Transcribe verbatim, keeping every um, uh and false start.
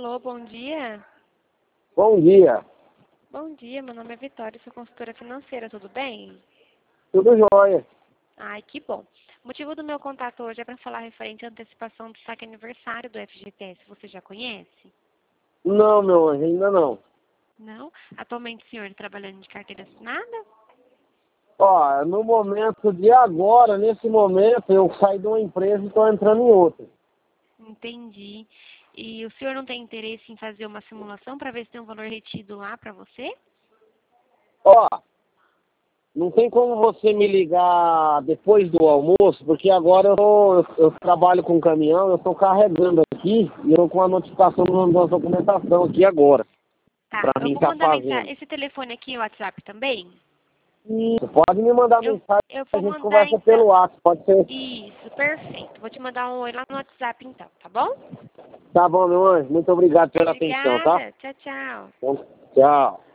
Alô, bom dia. Bom dia. Bom dia, meu nome é Vitória, sou consultora financeira, tudo bem? Tudo jóia. Ai, que bom. O motivo do meu contato hoje é para falar referente à antecipação do saque aniversário do F G T S. Você já conhece? Não, meu anjo, ainda não. Não? Atualmente o senhor está trabalhando de carteira assinada? Ó, no momento de agora, nesse momento, eu saí de uma empresa e estou entrando em outra. Entendi. E o senhor não tem interesse em fazer uma simulação para ver se tem um valor retido lá para você? Ó, não tem como você me ligar depois do almoço, porque agora eu, tô, eu, eu trabalho com caminhão, eu estou carregando aqui e eu tô com a notificação da documentação aqui agora, Tá, para eu mim vou estar mandar fazendo. mensagem. Esse telefone aqui é o WhatsApp também? Isso, pode me mandar Eu, mensagem, eu a vou gente mandar conversa então. pelo WhatsApp, pode ser? Isso, perfeito. Vou te mandar um oi lá no WhatsApp então, tá bom? Tá bom, meu anjo, muito obrigado pela atenção, tá? Obrigada. Tchau, tchau. Então, tchau.